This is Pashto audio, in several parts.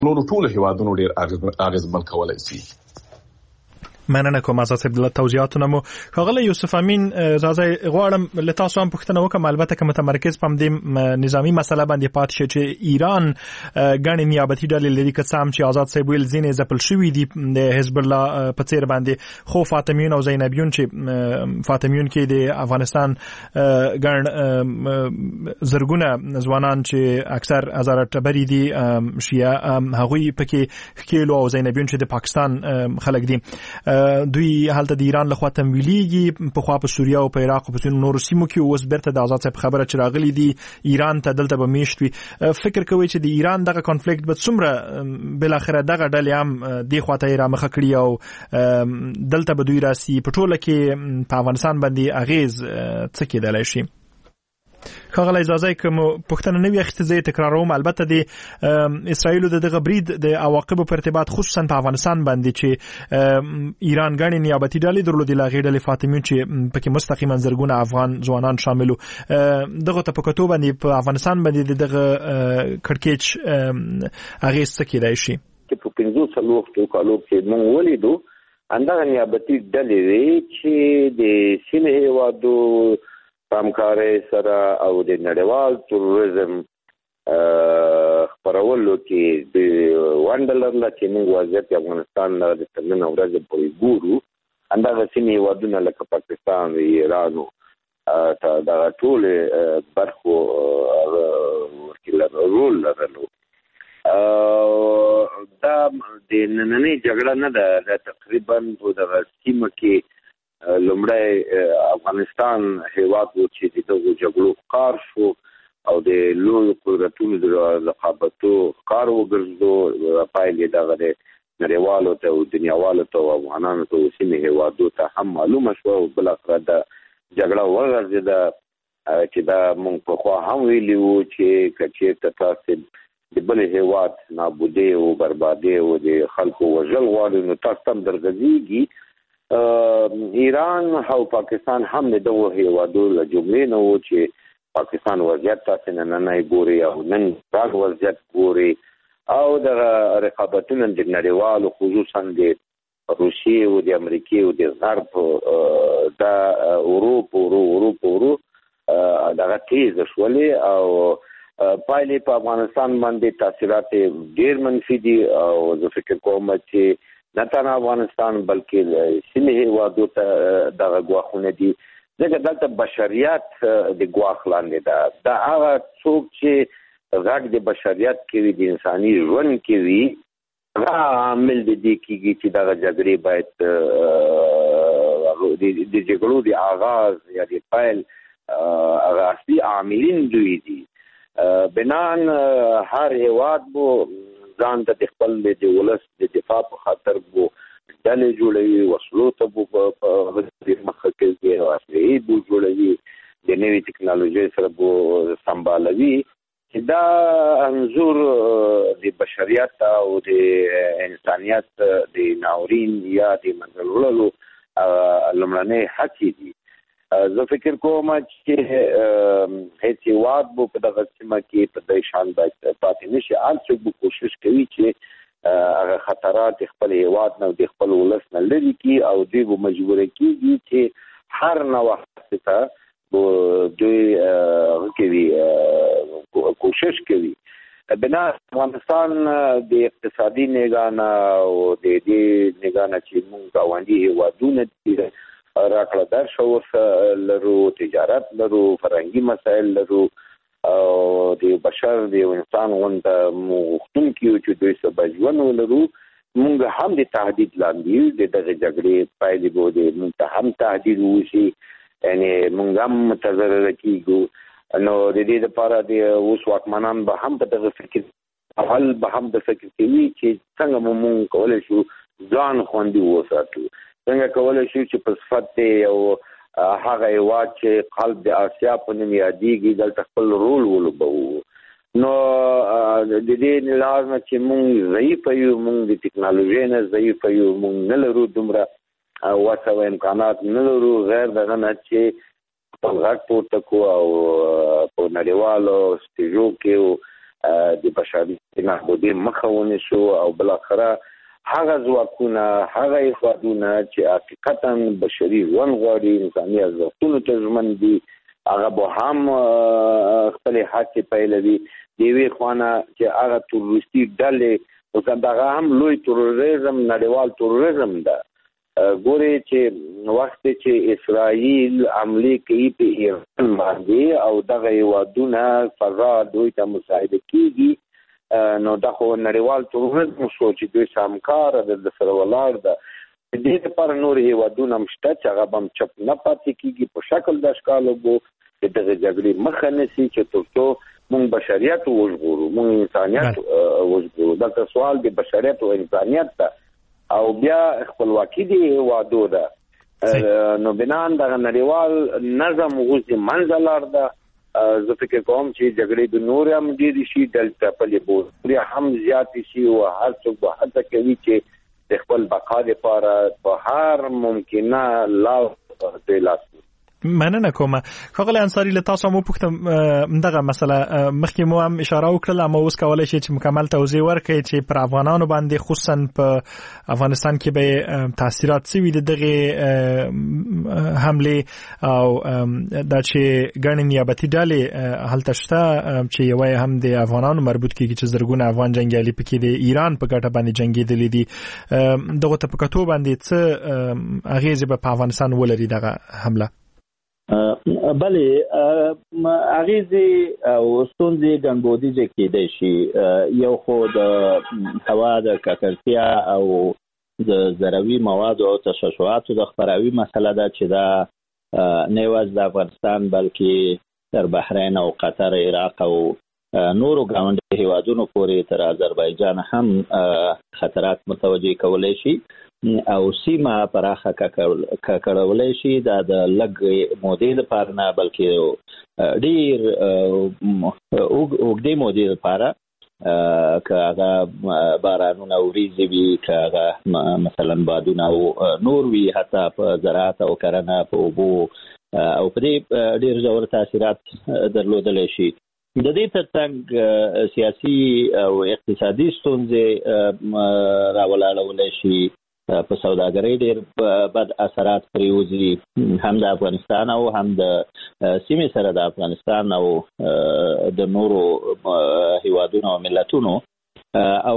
نورو ټولو هیوادونو ډېر اغېزمن کولی شي. مننه کوم اساس عبدالله توضیحاتونه مو. ښاغلی یوسف امین راځي غواړم له تاسو هم پوښتنه وکړم، البته که متمرکز په همدې نظامي مسله باندې پاتې شي چې ایران ګڼې نیابتي ډلې لري، که څه هم چې آزاد صاحب ویل ځینې ځپل شوي دي د حزب الله په څیر باندې، خو فاطمیون او زینبیون چې فاطمیون کې د افغانستان ګڼ زرګونه ځوانان چې اکثر هزاره ټبري دي شیعه، هغوی پکې ښکیلو، او زینبیون چې د پاکستان خلک دي، دوی هلته د ایران لخوا تمویلیږي، په خوا په سوریه او په عراق او په نورو سیمو کې. اوس بیرته د آزاد صاحب خبره چې راغلي دي ایران ته، دلته به میشت وي. فکر کوي چې د ایران دغه کانفلیکټ به څومره بل اخره دغه ډلې هم د خواته یې رامخه کړي او دلته به دوی راسي په ټوله کې په افغانستان باندې اغیز څه کېدلی شي؟ ښاغلی اجازه که مو پوښتنه نه وي اخیستې زه یې تکراروم. البته د اسرائیلو د دغه برید د عواقبو په ارتباط خصوصا په افغانستان باندې چې ایران ګڼې نیابتي ډلې درلودې، له هغې ډلې فاطمیون چې پکې مستقیما زرګونه افغان ځوانان شامل وو، دغو ته په کتو باندې په افغانستان باندې د دغه کړکېچ اغېز څه کېدای شي؟ چې په 45 کالو کې موږ ولیدو همدغه نیابتي ډلې وې چې د سیمې هېوادو همکارۍ سره او د نړیوال تروریزم خپرولو کې د $1 چې موږ وضعیت افغانستان د تنن ورځ پورې ګورو، همدغه سیمې هېوادونه لکه پاکستان، ایران دا ټول برخو رول لرلو. دا د نننۍ جګړه نه ده، تقریبا په دغه سیمه کې لومړی افغانستان هیواد و چې د دغو جګړو ښکار شو او د لویو قدرتونو د رقابتو ښکار وګرځېدو، پایلې دغه د نړیوالو ته او دنیاوالو ته او افغانانو ته او سیمې هیوادو ته هم معلومه شوه، او بالاخره د جګړه وغځېده چې دا موږ پخوا هم ویلي وو چې که چېرته تاسې د بل هیواد نابودۍ او بربادۍ او د خلکو وژل غواړئ نو تاسو هم درغځېږي. ایران او پاکستان هم د دغو هیوادو له جملې نه وو چې پاکستان وضعیت تاسې نننی ګوري او نن ایران وضعیت ګوري، او دغه رقابتونه د نړیوالو خصوصا د روسیې او د امریکې او د غرب د اروپا دغه تیزه شولې، او پایلې په افغانستان باندې تاثیرات ډېر منفي دي. او زه فکر کوم چې نه تنها افغانستان بلکې سیمې هیوادو ته دغه ګواښونه دي، ځکه دلته بشریت د ګواښ لاندې ده. دا هغه څوک چې غږ د بشریت کې وي، د انساني ژوند کې وي، هغه عامل د دې کېږي چې دغه جګړې باید د جګړو د آغاز یا د پیل هغه اصلي عاملین دوی دي. بنان هر هیواد بو ځان ته د خپل د ولس د دفاع په خاطر بو ډلې جوړوي، وسلو ته بو مخه کوي، اسلحې بو جوړوي، د نوې ټکنالوژۍ سره بو سمبالوي، چې دا انظور د بشریت او د انسانیت د ناورین یا د منځل وړلو لومړنۍ هڅې دي. زه فکر کوم چې هیڅ هیواد به په دغه سیمه کې په دې شان باید پاتې نشي. هر څوک به کوشش کوي چې هغه خطرات خپل هیواد نه او د خپل ولس نه لرې کړي، او دوی به مجبور کېږي چې هر نوښت ته دوی کوي کوشش کوي. بنا افغانستان د اقتصادي نگاه او د دې نگاه چې موږ ګاونډي هیوادونه دي راکړه درشه ورسره لرو، تجارت لرو، فرهنګي مسایل لرو، او د بشر د انسان غونډه غوښتونکي یو چې دوی سره به ژوند ولرو. موږ هم د تهدید لاندې د دغه جګړې پایلې به د موږ ته هم تهدید وشي، یعنې موږ هم متضرره کېږو. نو د دې لپاره د اوس واکمنان به هم په دغه فکر اول به هم د فکر کوي چې څنګه به موږ کولی شو ځان خوندي وساتو، څنګه کولی شو چې په صفت یو هغه هیواد چې قلب د آسیا په نوم یادېږي دلته خپل رول ولوبوو. نو د دې لازمه چې موږ ضعیفه یو، موږ د ټکنالوژۍ نه ضعیفه یو، موږ نه لرو دومره وسه او امکانات نه لرو، غیر دغه نه چې خپل غږ پورته کړو او په نړیوالو سټیجو کې د بشري نابودي مخه ونیسو او بالاخره هغه ځواکونه هغه هیوادونه چې حقیقتا بشري ژوند غواړي انساني ارزښتونو ته ژمن دي هغه به هم خپل هڅې پیلوي د یوې خوانه چې هغه تروریستي ډلې او دغه هم لوی تروریزم نړیوال تروریزم ده ګوري چې وخت چې اسرائیل حمله کوي په ایران باندې او دغه هیوادونه فضا دوی ته مساعده کیږي نو دا خو نړیوال تروریزم شو چې دوی سامکار د سره ولاړ ده د دې لپاره نور هیوادونه مشته چې هغه هم چپ نه پاتې کیږي په شکل د اشکالو بو چې دغه جګړې مخه نسی چې ترڅو مونږ بشریت وژغورو مونږ انسانیت وژغورو دا سوال د بشریت او انسانیت ته او بیا خپلواکي دی هیوادو ده نو بنان دغه نړیوال نظم غوځي منځلار ده زه فکر کوم چې جګړې د نور هم ډېرې شي دلته پلې بوري هم زیاتې شي او هر څوک به هڅه کوي چې د خپل بقا لپاره په هر ممکنه لار تلاش مننه کوم ښاغلی انصاري له تاسو مو پوښتم دغه مسله مخکې مو هم اشاره وکړه اما اوس کولای شئ چې مکمل توضیح ورکړئ چې پر افغانانو باندې خصوصا په افغانستان کې به تاثیرات سوي دغه حمله او د چې ګڼ نیابتي ډلې هلته شته چې یو هم د افغانانو مربوط کیږي چې زرګونه افغان جنگیالي پکې د ایران په ګټه باندې جنگیدلي دي دغه ته په کتو باندې څه اغیزه په افغانستان ولري دغه حمله بله اغیزې او ستونزې ګڼبودیزې کېدای شي یو خو د هوا د ککړتیا او د ضروري موادو او تشعشعاتو د خپراوي مسله ده چې دا نه یوازې د افغانستان بلکې تر بحرین او قطر عراق او نورو ګاونډي هیوادونو پورې تر آذربایجان هم خطرات متوجه کولی شي او سیمه پراخه کړولای شي دا د لږ مودې لپاره نه بلکې ډیر اوږدې مودې لپاره که هغه بارانونه وریځې وي که هغه مثلا بادونه او نور وي حتی په زراعت او کرنه په اوبو او په دې ډیر ژور تاثیرات درلودلی شي د دې ترڅنګ سیاسي او اقتصادي ستونزې راولاړولی شي په سوداګرۍ ډېر بد اثرات پرېوځي هم د افغانستان او هم د سیمې سره د افغانستان او د نورو هیوادونو او ملتونو او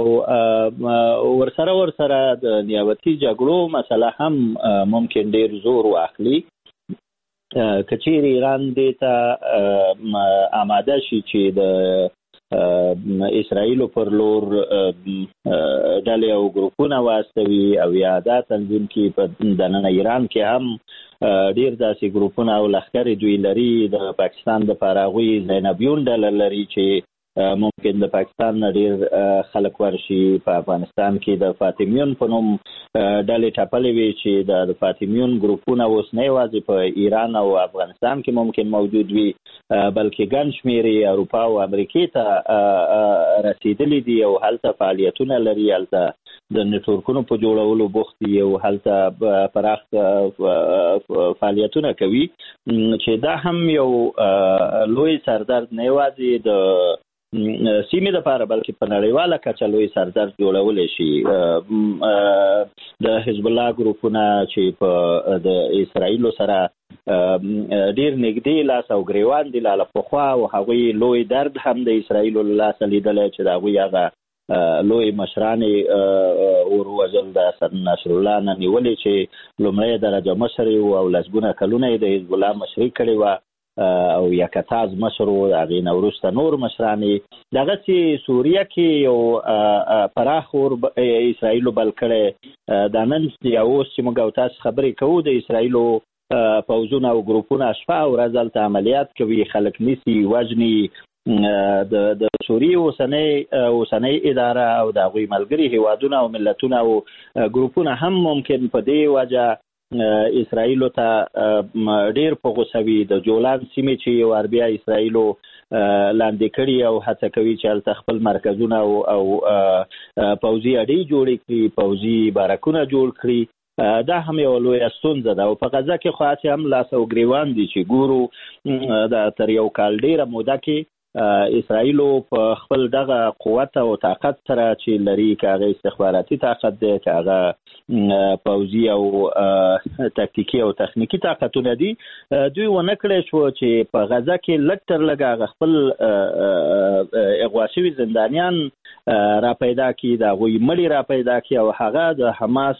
ورسره د نیابتي جګړو مسله هم ممکن ډېر زور واخلي که چیرې ایران دې ته آماده شي چې د اسرائیلو پر لور ډلې او ګروپونه واستوي او یا دا تنظیم کې په دننه ایران کې هم ډیر داسې ګروپونه او لښکرې دوی لري د پاکستان دپاره هغوی زینبیون ډله لري چې ممکن د پاکستان نه ډیر خلک ورشي په افغانستان کې د فاطمیون په نوم ډلې ټاپلې وي چې د فاطمیون ګروپونه اوس نه یوازې په ایران او افغانستان کې ممکن موجود وي بلکې ګڼ شمېرې اروپا او امریکې ته رسیدلي دي او هلته فعالیتونه لري هلته د نټورکونو په جوړولو بوخت دي او هلته پراخ فعالیتونه کوي چې دا هم یو لوی سردرد نه یوازې د سیمې لپاره بلکې په نړیواله کچه لوی سردرد جوړولی شي د حزب الله ګروپونه چې په د اسرائیلو سره ډیر نږدې لاس او ګریوان دي له پخوا او هغوی لوی درد هم د اسرائیلو له لاسه لیدلی چې د هغوی هغه لوی مشرانې وروژل د حسن نصرالله نه نیولې چې لومړی درجه مشر او لسګونه کلونه یې د حزب الله مشري کړې وه او یکتاز مشر و هغې نه وروسته نور مشرانې دغسې سوریه کې یو پراخ اور اسرائیلو بل کړی دا نن یا اوس چې موږ او تاسو خبرې کوو د اسرائیلو پوځونه او ګروپونه شپه او ورځ هلته عملیات کوي خلک نیسي وژني د سوریې اوسنۍ اداره او د هغوی ملګري هیوادونه او ملتونه او ګروپونه هم ممکن په دې وجه اسرائیلو ته ډیر په غوسه وي د جولان سیمې چې یو بیا اسرائیلو لاندې کړي او هڅه کوي چې هلته خپل مرکزونه او پوځي اډې جوړې کړي پوځي بارکونه جوړ کړي دا هم یو لویه ستونزه ده او په غزه کې خو هسې هم لاس او ګریوان دي چې ګورو تر یو کال ډیره موده کې اسرائیل په خپل دغه قوت او طاقت سره چې لري کاغه استخباراتي طاقت دی کاغه پوځي او تاکتیکي او تخنیکی طاقتونه دي دوی ونه کړی شو چې په غزا کې لټر لګا خپل اغوا شوي زندانیان را پیدا کی دا غوی مړی را پیدا کی او هغه د حماس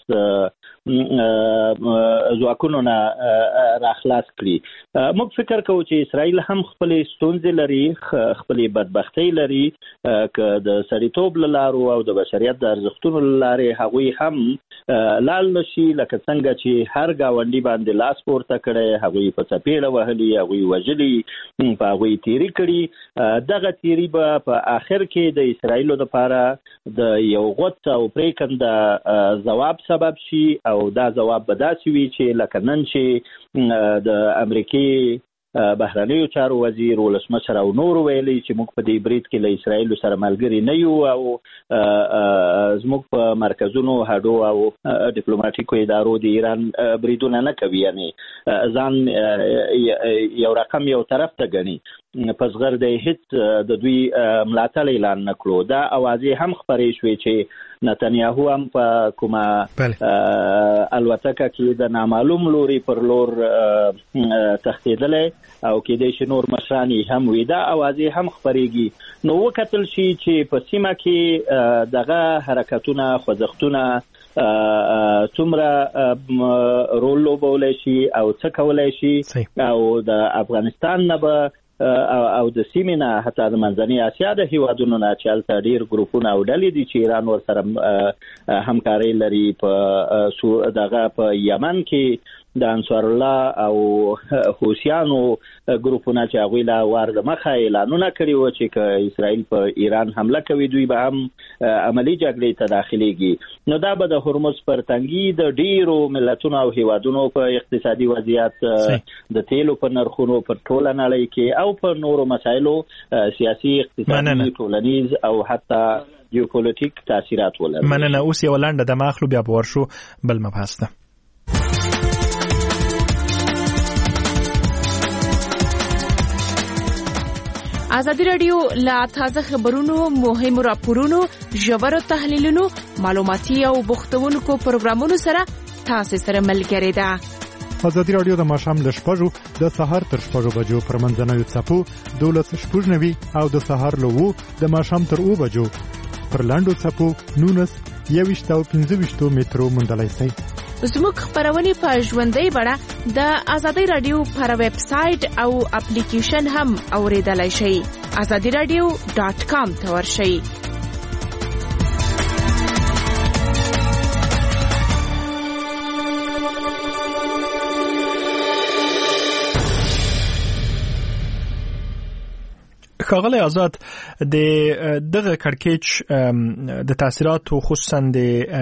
ځواکونو نه را خلاص کړي. موږ فکر کوو چې اسرائیل هم خپل ستونزې لري خپل بدبختی لري که د سړیتوب لارو او د بشریت د ارزښتونو لارې هغوی هم لال نشي لکه څنګه چې هر گاونډي باندې لاس پورته کړي هغوی په څپېړه وهلي هغوی وژلي په هغوی تیری کړي دغه تیری به په آخر کې د اسرائیلو لپاره د یو غوڅ او پریکنده ځواب سبب شي او دا ځواب به داسې وي چې لکه نن چې د امریکای بهرنیو چارو وزیر ولسمشر او نور ویلي چې موږ په دې برید کې له اسرائیل سره ملګری نه یو او زموږ په مرکزونو هډو او ډیپلوماټیکو ادارو د ایران بریدونه نه کوي یعنی ځان یو رقم یو طرف ته ګڼي پس غیر د هیڅ د دوی ملاتړ اعلان نکړو دا اوازې هم خبرې شوې چې نتنیاهو هم په کومه الوتکه کې د نامعلوم لوري پر لور تښتېدلی او کېدای شي نور مشران هم وي دا اوازې هم خبرېږي نو وکتل شي چې په سیمه کې دغه حرکتونه خوځښتونه څومره رول لوبولی شي او څه کولی شي او د افغانستان نه به او د سیمې نه حتی د منځنۍ اسیا د هیوادونو نه چې هلته ډېر ګروپونه او ډلې دي چې ایران ورسره همکارۍ لري په دغه په یمن کې د انصار الله او حوثیانو ګروپونه چې هغوی لا وار د مخه اعلانونه کړي وو چې که اسرائیل په ایران حمله کوي دوی به هم عملي جګړې ته داخليږي نو دا به د هرمز پر تنګي د ډیرو ملتونو او هیوادونو په اقتصادي وضعیت د تیلو په نرخونو پر ټوله نړۍ کې او په نورو مسایلو سیاسي اقتصادي ټولنیز او حتی جیوپولیټیک تاثیرات ولري. مننه. اوس یو لنډه د ماخلو بیا به ورشو بل مبحث ته. ازادي رادیو لا تازه خبرونو مهمو راپورونو ژورو تحلیلونو معلوماتي او بوختونکو پروګرامونو سره تاسو سره ملګری ده. ازادي رادیو د ماښام ل 6:00 د سحر تر 6:00 بجو پر منځنوي څپو 12:90 او د سحر له 2 د ماښام تر 2 بجو پر لاندو څپو 19 او 15 مترو مندلای سي. زموږ خبرونه په ژوندۍ بڼه د ازادي رادیو پر ویب سټ او اپلیکیشن هم اوریدلای شئ. azadiradio.com ته ورشئ. ښاغلی آزاد د دغه کړکېچ د تاثیراتو خصوصا د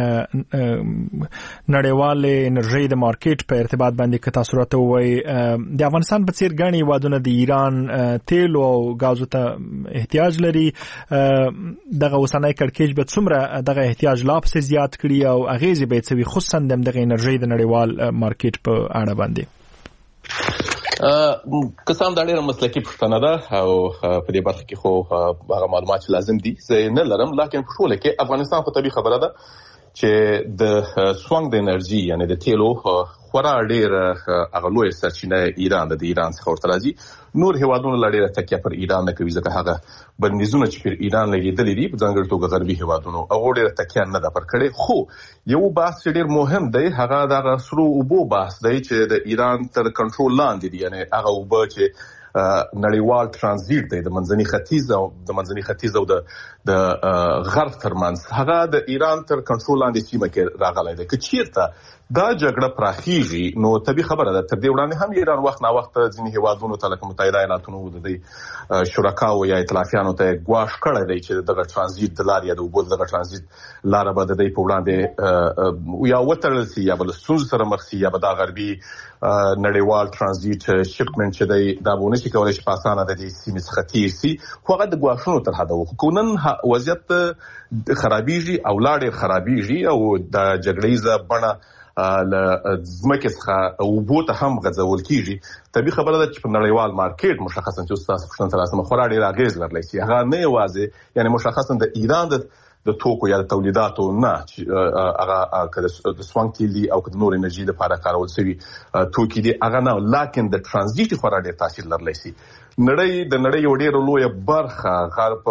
نړیوال انرژي د مارکیټ په ارتباط باندې که تاسو راته ووایي د افغانستان په څیر ګڼې هیوادونه د ایران تیل او غازو ته احتیاج لري دغه اوسنی کړکېچ به څومره دغه احتیاج لا پسې زیات کړي او اغیزې به یې څه وي خصوصا د دغه انرژي د نړیوال مارکیټ په اړه باندې. قسم دا ډیره مسلکي پوښتنه ده او په دې برخه کې خو هغه معلومات لازم دي زه نه لرم لکه په ټوله کې افغانستان خو طبيعي خبره ده چې د سوانګ د انرژي یعنی د تیلو خورا ډیر هغه لوی سرچینه ایران د ایران څخه ورته راځي نور هیوادونو لړۍ تکیه پر ایران نه کوي ځکه هغه بندیزونه چې پر ایران لګیدلې دي په ځانګړي توګه غربي هیوادونو هغه ډیر تکیه نه ده پر کړې خو یو بحث ډیر مهم دی هغه د سرو اوبو بحث دی چې د ایران تر کنټرول لاندې دي یعنی هغه اوبه چې نړیوال ترانزیت دی د منځني ختیځ او د غرب ترمنځ هغه د ایران تر کنټرول لاندې سیمه کې راغلی دی که چیرته دا جګړه پراخیږي نو طبيعي خبره ده تر دې وړاندې هم ایران وخت نا وخت ځینې هیوادونو ته لکه متحده ایالاتونو د شرکاو یا ائتلافیانو ته ګواښ کړی دی چې دغه ترانزیت د لارې د اوبو دغه ترانزیت لاره به د دې په وړاندې یا وتړل شي یا بل ستونزو سره مخ شي یا به دا غربي نړیوال ترانزیت شپمنټ چې دی دا به نشي کولی چې په اسانه د دې سیمې څخه تیر شي خو هغه د ګواښونو تر حده وخو نن وضعیت خرابیږي او لا ډېر خرابیږي او د جګړې ز بڼه ل زمکه څخه وبوته هم غځول کیږي طبي خبره ده چې په نړیوال مارکیټ مشخصا چې تاسو پښتون تراسمه خورا ډیر اغیز لرلی شي هغه نه یوازې یعنی مشخصا د ایران د توکو یا د تولیداتو نه هغه کله د سوانګ تیل او د نور انرژي لپاره کارول شوی توکي دي هغه نه لکه د ترانزیت خورا ډیر تاثیر لرلی شي نړۍ یو ډیر لوی برخه غرب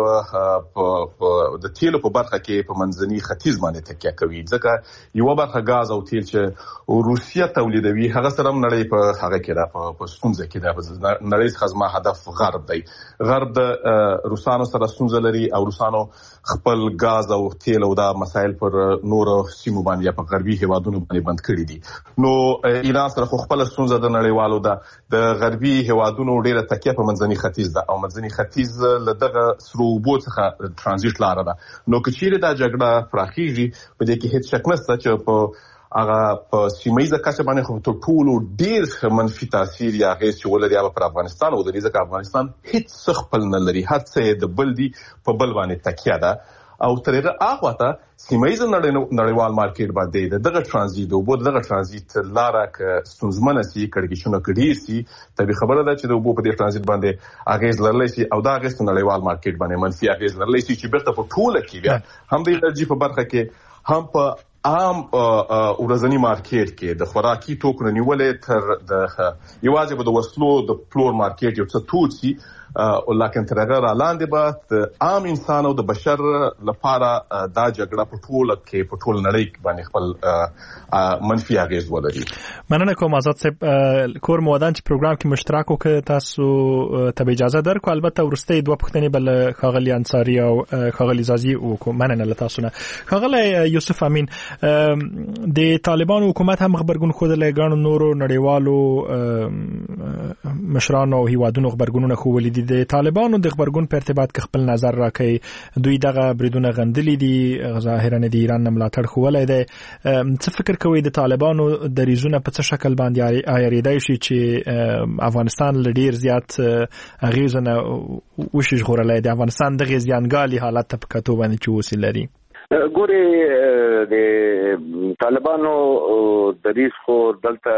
د تیلو په برخه کې په منځني ختیځ باندې تکیه کوي ځکه یو برخه غاز او تیل چې روسیا تولیدوي هغه سره نړۍ په هغه کې را په ستونزه کې ده نړۍ خزمه هدف غرب دی غرب د روسانو سره ستونزه لري او روسانو خپل غاز او تیل او دا مسایل پر نور سیمو باندې په غربي هیوادونو باندې بند کړی دي نو ایران سره خپل ستونزه د نړیوالو د غربي هیوادونو ډیره تکیه په منځني ختیځ ده او منځني ختیځ له دغه سرو اوبو څخه ترانزیت لار ده نو کچېره دا جګړه پراخیږي په دې کې هیڅ شک نشته چې په هغه په سیمایي کچه باندې خو ټول ډیر منفي تاثیر یا هیڅ چې ولري په افغانستان او د دې ځکه افغانستان هیڅ خپل نه لري هر څه د بل دی په بل باندې تکیه ده او ترغه هغه ته سیمایي نړیوال مارکیټ باندې دغه ترانزیت او دغه ترانزیت لاره ک ستونزمنه سي کړکېشونه کړي سي طبي خبره ده چې د وبو په دې ترانزیت باندې اغیز لرلی شي او دا اغیز نړیوال مارکیټ باندې منفي اغیز لرلی شي چې بیرته په ټوله کې بیا هم د انرژي په برخه کې هم په عام ورځنی مارکیټ کې د خوراکي توکو نیولې تر د یوازې د وسلو د پلور مارکیټ یو څه توڅي لکه ترغه را لاندې به عام انسان او د بشر لپاره دا جګړه په ټوله کې په ټول نړۍ باندې خپل منفي اغیز ولري مننه کوم آزاد صاحب کور مودان چې پروګرام کې مشترک وکړ تاسو ته اجازه درکو البته ورسته دوه پښتنې بل خاغلی انصاری او خاغلی زازی وکړو مننه له تاسو نه خاغلی یوسف امین د طالبان حکومت هم خبرګون خود له غاڼو نورو نړیوالو مشرانو او هیوادونو خبرګونونه خو ولیدي د طالبانو د خبرګون په ارتباط کې خپل نظر راکړي دوی دغه بریدونه غندلي دي ظاهرا د ایران ملاتړ خولای دی څه فکر کوي د طالبانو د ریزونه په څه شکل باندې آیریدای شي چې افغانستان لډیر زیات اغیزنه وشي ژغورلای دی افغانستان د غزيانګالي حالت په کتو باندې چې وسیل لري ګوري د طالبانو د ریس خو دلته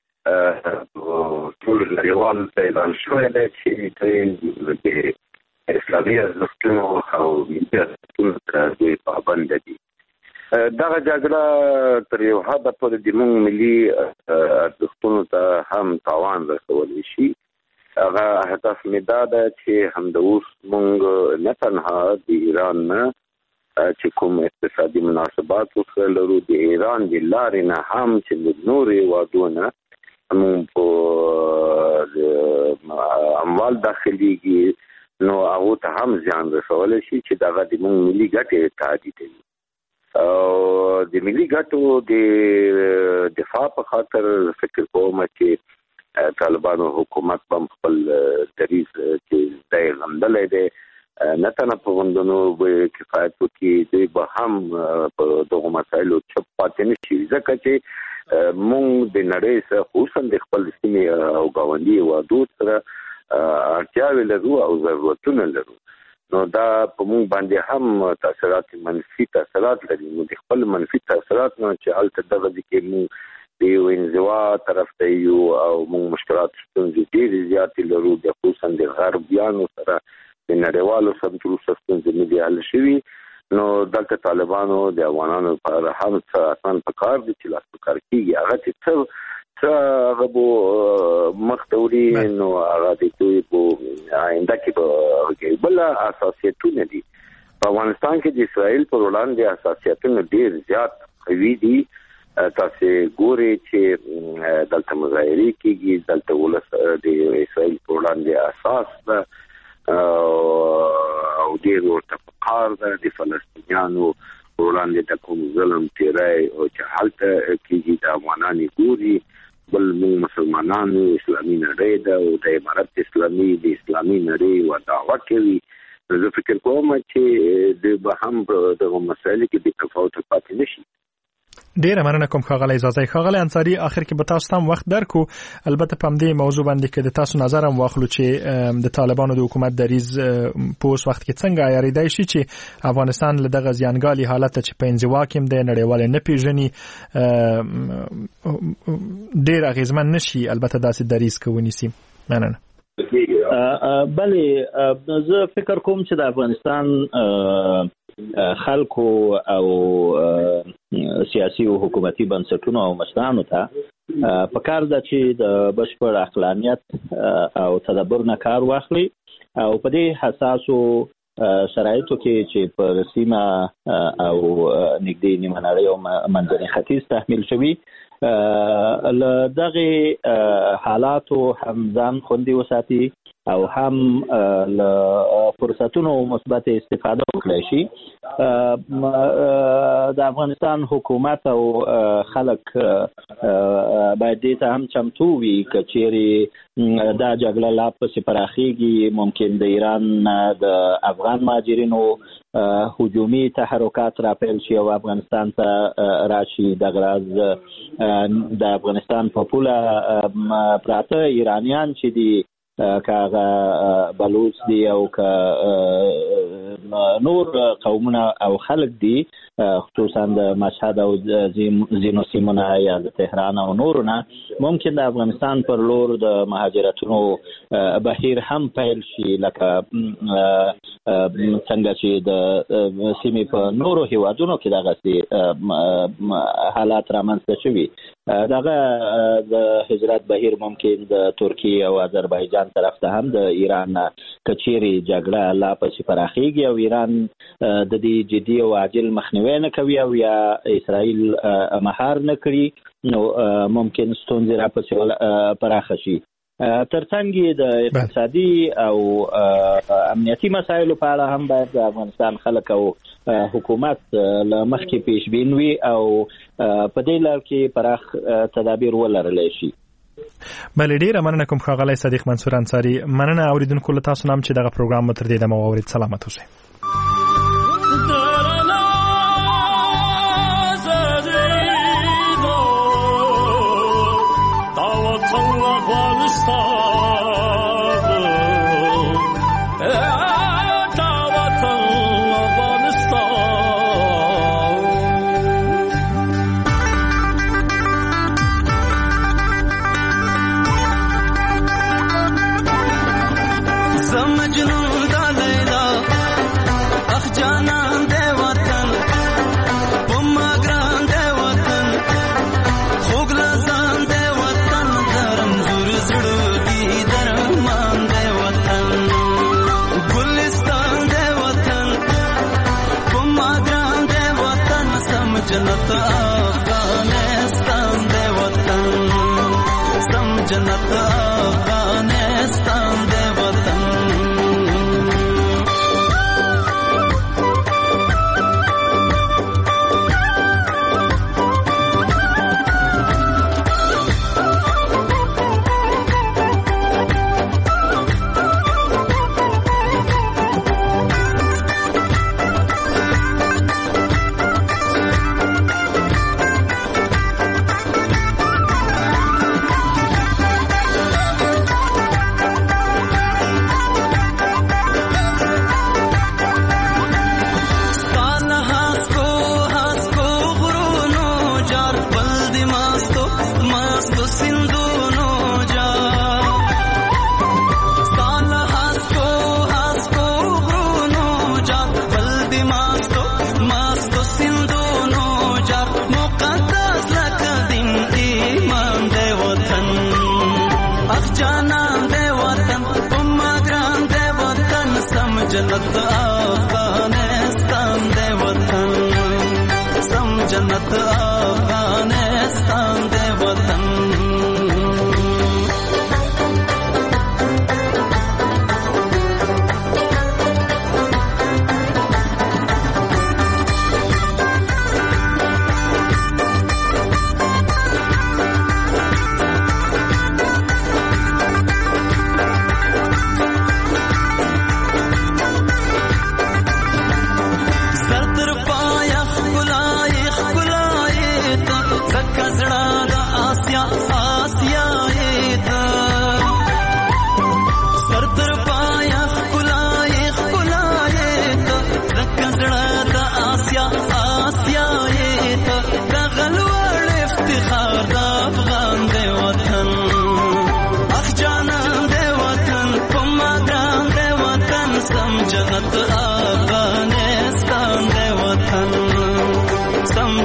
ټول نړیوال اعلان شوی دی چې د اسلامي ارزښتونو او ملي ارزښتونو ته دوی پابند دي دغه جګړه تر یو حده پورې د موږ ملي ارزښتونو ته هم تاوان رسولی شي هغه هدف مې دا ده چې همداوس موږ نه تنها د ایران نه چې کوم اقتصادي مناسبات ورسره لرو د ایران د لارې نه هم چې د نورې هیوادونه موږ په اموال داخليږي نو هغه ته هم ځان رسول شي چې دغه د موږ ملي ګټې تعدی کوي او د ملي ګټو د دفاع په خاطر فکر کوم چې طالبانو حکومت په خپل دریز چې دای غندلې ده نه تنه په غندونو به کفایت وکړي دوی به هم په دغه مسایلو چپ پاتې نشي ځکه چې موږ د نړۍ سره خصوصا د خپل سیمې او ګاونډي هیوادو سره اړتیاوې لرو او ضرورتونه لرو نو دا په موږ باندې هم تاثیرات منفي تاثیرات لري نو د خپل منفي تاثیرات نه چې الته دغه کې موږ د یو انزوا طرف ته یو او موږ مشکلات ستونزې ډېرې زیاتې لرو د خصوصا د غربیانو سره د نړیوالو سره ستونزې نه دي حل شوي نو دلته طالبانو د افغانانو لپاره هم څه اسان پکار دي چې لاس کار کوي هغه چې هغه به مختوري نو هغه د دوی په آینده کې بل اساسیتونه دي په افغانستان کې د اسرائیل پر وړاندې اساسیتونه ډېر زیات قوي دي تاسو ګوري چې دلته مظاهرې کېږي دلته ولس د اسرائیل پر وړاندې اساس ده او ډېر ورته فقار ده د فلسطینیانو وړاندې د کوم ظلم تیری او چې هلته کېږي د افغانانو ګوري بل موږ مسلمانانو اسلامي نړۍ ده او د امارت اسلامي د اسلامي نړۍ و دعوه کوي زه فکر کوم چې د به هم دغه مسایل کې د تفاوت پاتې نشي ډیره مننه کوم ښاغلی اجازه ښاغلی انصاری. اخر کې به تاسو هم وخت درکو البته په دې موضوع باندې کې د تاسو نظر هم واخلو چې د طالبانو د حکومت دریز په اوس وخت کې څنګه عیاریدای شي چې افغانستان له دغه زیانګالي حالت چې په انزوا کې د نړیوال نه پیژني ډیر اغیزمن نشي البته داسې دریز کوي سي. مننه. بله زه فکر کوم چې د افغانستان خلکو او سیاسي او حکومتي بنسټونو او مشرانو ته په کار ده چې د بشپړ عقلانیت او تدبر نه کار واخلي او په دې حساسو شرایطو کې چې پر سیمه او نږدې نیمه نړۍ او منځني ختیځ تحمیل شوي له دغه حالاتو هم ځان خوندي وساتي او هم له فرصتونو مثبت استفاده وکړي شي. د افغانستان حکومت او خلک باید دې ته هم چمتو وي که چیرې دا جګړه لا پسې پراخیږي ممکن د ایران د افغان مهاجرینو هجومي تحرکات راپیل شي او افغانستان ته راشي. دغه راز د افغانستان په پوله پراته ایرانیان چې دي که بلوچ دي او که نور قومونه او خلک دي خصوصا د مشهد او ځینو سیمونه یا د تهران او نورونه ممکن د افغانستان پر لور د مهاجرتونو بهیر هم پیل شي لکه څنګه چې د سیمې په نورو هیوادونو کې دغسې حالات رامنځته شوي. دغه د هجرت بهیر ممکن د ترکیه او آذربایجان طرف ته هم د ایران کچيري جګړه لا پسې پراخیږي او ایران د دې جدي او عاجل مخنیوي نه کوي او یا اسرائیل مهار نه کړي نو ممکن ستونزې را پسې پراخه شي. ترڅنګ د اقتصادي او امنیتي مسایلو په اړه هم باید د افغانستان خلک او حکومت له مخکې پیشبین وي او په دې لار کې پراخ تدابیر ولرلی شي. بله ډیره مننه کوم ښاغلی صدیق منصور انصاری. مننه اوریدونکو له تاسو نام چې دغه پروګرام مو تر دې دمه واورید. سلامت اوسئ. جنت افغانستان دے وطن سم جنت افغانستان دے وطن جنت افغانستان دے وطن سم جنت افغانستان دے وطن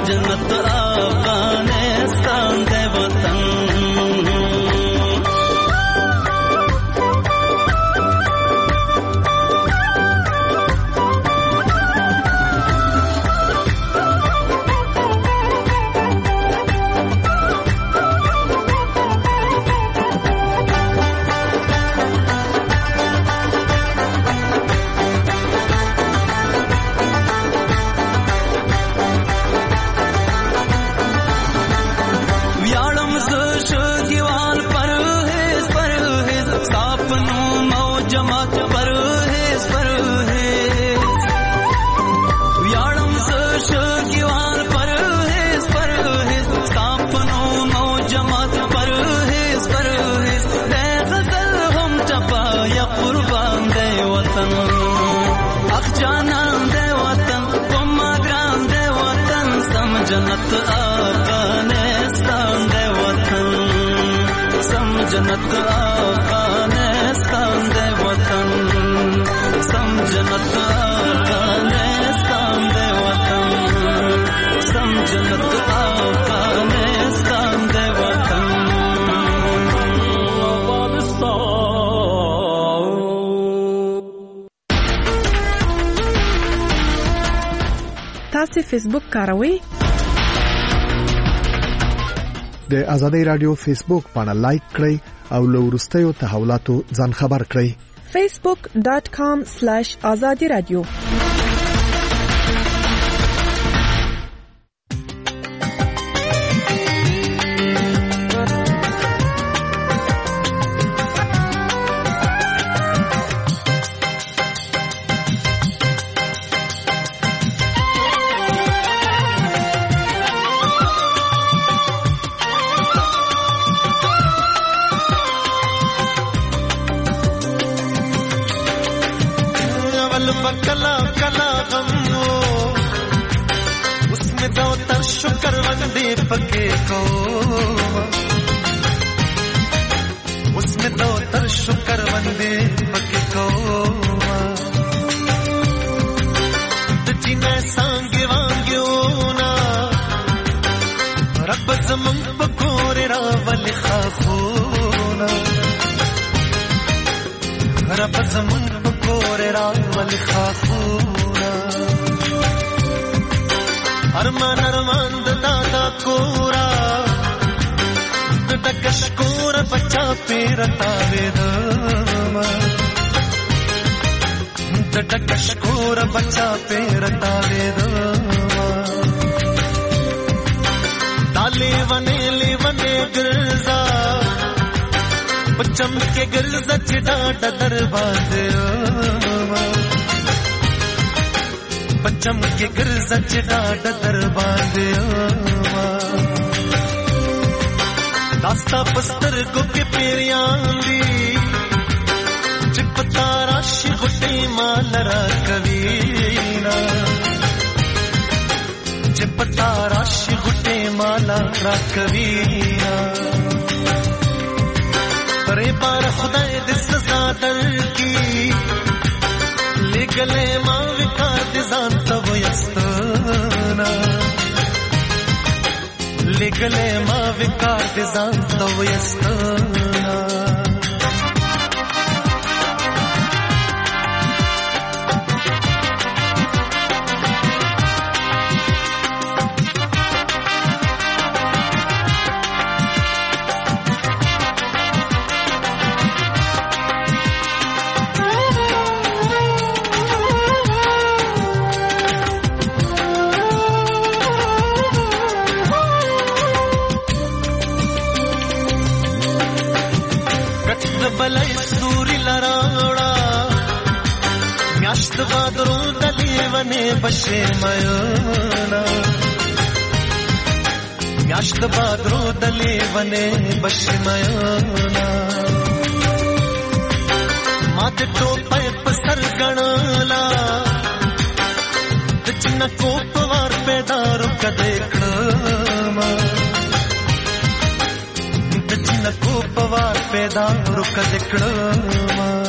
जन्नत अफगानिस्तान दे वतन जन्नत अफगानिस्तान दे वतन सम जन्नत अफगानिस्तान दे वतन सम जन्नत अफगानिस्तान दे वतन सम जन्नत अफगानिस्तान दे वतन تاسو فیسبوک کاروئ؟ د آزادۍ رادیو فیسبوک باندې لایک کړئ او له وروستیو تحولاتو ځان خبر کړئ. facebook.com/azadi radio कला कला गम हो उसमें दो तर शुक्र वंदे पके को उसमें दो तर शुक्र वंदे पके को जिन्हें सांगे वांग्यो ना रब जमन पकोरे रावल खाखोना रब जमन पकोरे रावल खाखोना अरमान अरमान दादा कोरा दकशकोर बच्चा पेरता वेदमा दकशकोर बच्चा पेरता वेदमा ताले वने ले वने गिरजा बच्चम के गिरजा चिड़ा दरवाजे बच्चम के गिरजा चिड़ा दरवाजे दास्ता बस्तर गुके पेरियांदी चिपता राशि गुटे मालरा कवीना चिपता राशि गुटे मालरा कवीना परे बार खुदाए दिस सादर की ले गले मां विकार दिजान तब यस्तना ले गले मां विकार दिजान तब यस्तना बलय सूरी लराड़ा म्याश्त बादरों दलीवने बशे मयोना म्याश्त बादरों दलीवने बशे मयोना माते तो पैप सर गणाला चिन्ह कोपवार पेदारू कदेकड़मा चिन्ह कोपवार पेदारू कदेकड़मा